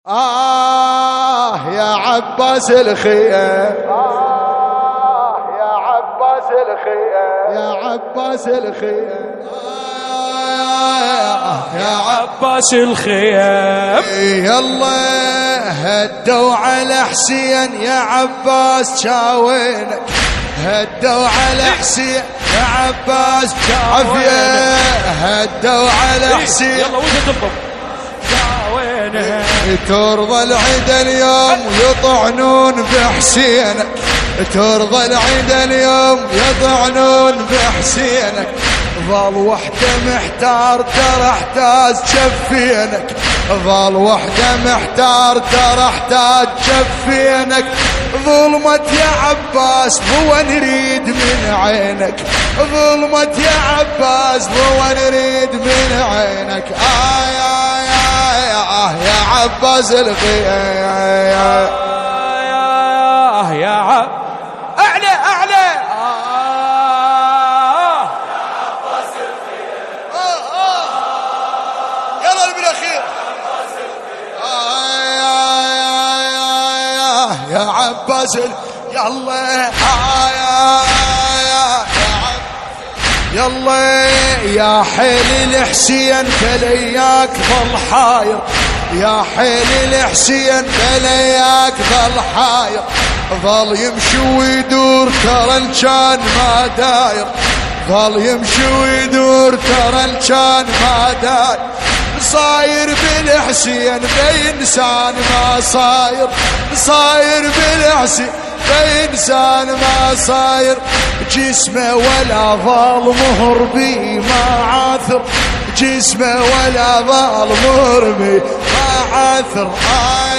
يا عباس الخيام، يا عباس الخيام، يا عباس الخيام، يا عباس الخيام. يلا هدوا على حسين يا عباس شاوينك، هدوا على حسين يا عباس عافية، هدوا على حسين. يلا وين تضرب شاوينك، ترضى العيد اليوم يطعنون بحسينك، ترضى العيد اليوم يطعنون بحسينك. ظل وحده محتار ترى احتاج شفينك، ظل وحده محتار ترى احتاج شفينك. ظلمت يا عباس هو نريد من عينك، ظلمت يا عباس هو نريد من عينك. يا عباس الخيام، يا عب أعلى أعلى. يلا بالأخير. يا عباس يلا يلا يا حيل الحسين فلياك ظل حاير، يا حيل الحسين فلياك ظل حاير. ظل يمشي ويدور ترى كان ما داير، ظل يمشي ويدور ترى كان ما داير. صاير بالحسين بإنسان ما صاير، صاير بالحسين بإنسان ما صاير. جسمه ولا ظل مهر بي ما عاثر، جسمه ولا ظل مهر بي ما عاثر.